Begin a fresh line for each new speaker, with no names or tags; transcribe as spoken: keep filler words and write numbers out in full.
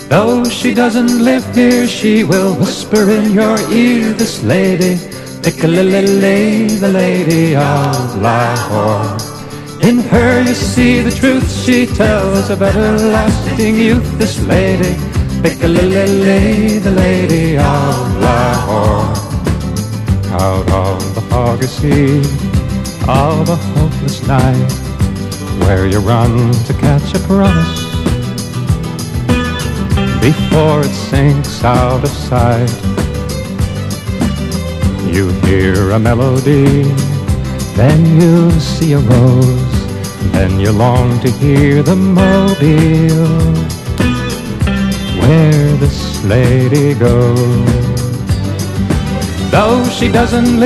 Though she doesn't live here, she will whisper in your ear, this lady, Piccalilli, the lady of Lahore. In her you see the truth she tells of everlasting youth, this lady, Piccalilli, the lady of Lahore. Out of the foggy sea of a hopeless night, where you run to catch a promise before it sinks out of sight, you hear a melody, then you see a rose, then you long to hear the mobile where this lady goes. Though she doesn't live